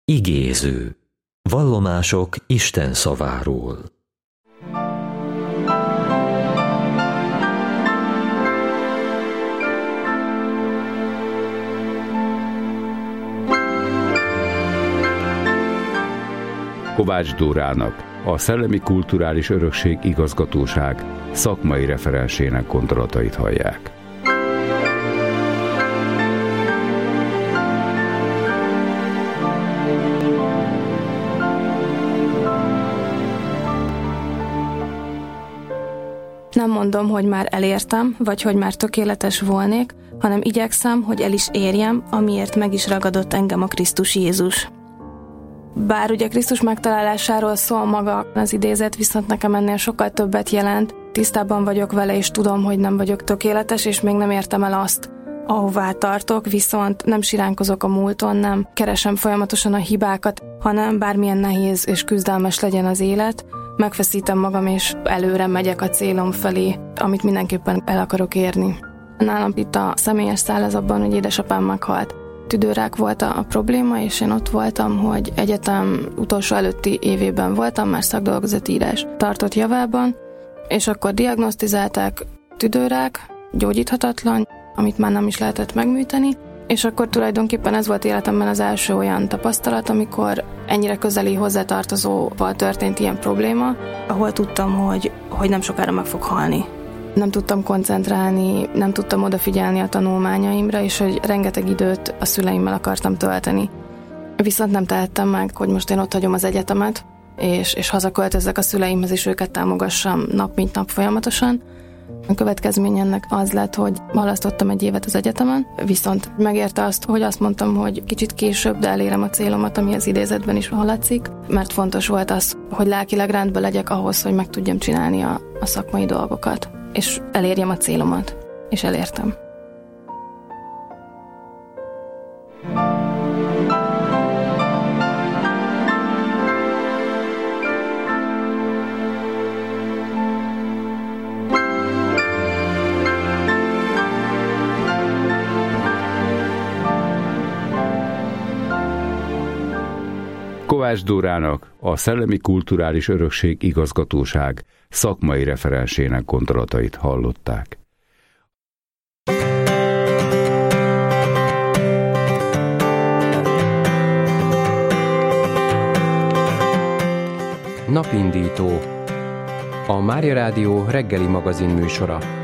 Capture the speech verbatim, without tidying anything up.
Igéző. Vallomások Isten szaváról. Kovács Dórának, a Szellemi Kulturális Örökség Igazgatóság szakmai referensének gondolatait hallják. Nem mondom, hogy már elértem, vagy hogy már tökéletes volnék, hanem igyekszem, hogy el is érjem, amiért meg is ragadott engem a Krisztus Jézus. Bár ugye Krisztus megtalálásáról szól maga az idézet, viszont nekem ennél sokkal többet jelent. Tisztában vagyok vele, és tudom, hogy nem vagyok tökéletes, és még nem értem el azt, ahová tartok, viszont nem siránkozok a múlton, nem keresem folyamatosan a hibákat, hanem bármilyen nehéz és küzdelmes legyen az élet, megfeszítem magam, és előre megyek a célom felé, amit mindenképpen el akarok érni. Nálam itt a személyes szál az abban, hogy édesapám meghalt. Tüdőrák volt a probléma, és én ott voltam, hogy egyetem utolsó előtti évében voltam, már szakdolgozatírás tartott javában, és akkor diagnosztizálták tüdőrák, gyógyíthatatlan, amit már nem is lehetett megműteni, és akkor tulajdonképpen ez volt életemben az első olyan tapasztalat, amikor ennyire közeli hozzátartozóval történt ilyen probléma, ahol tudtam, hogy, hogy nem sokára meg fog halni. Nem tudtam koncentrálni, nem tudtam odafigyelni a tanulmányaimra, és hogy rengeteg időt a szüleimmel akartam tölteni. Viszont nem tehettem meg, hogy most én ott hagyom az egyetemet, és, és hazaköltözzek a szüleimhez, és őket támogassam nap mint nap folyamatosan. A következmény ennek az lett, hogy halasztottam egy évet az egyetemen, viszont megérte azt, hogy azt mondtam, hogy kicsit később, de elérem a célomat, ami az idézetben is hallatszik, mert fontos volt az, hogy lelkileg rendben legyek ahhoz, hogy meg tudjam csinálni a, a szakmai dolgokat, és elérjem a célomat, és elértem. Kovács Dórának, a Szellemi Kulturális Örökség Igazgatóság szakmai referensének gondolatait hallották. Napindító. A Mária Rádió reggeli magazin műsora.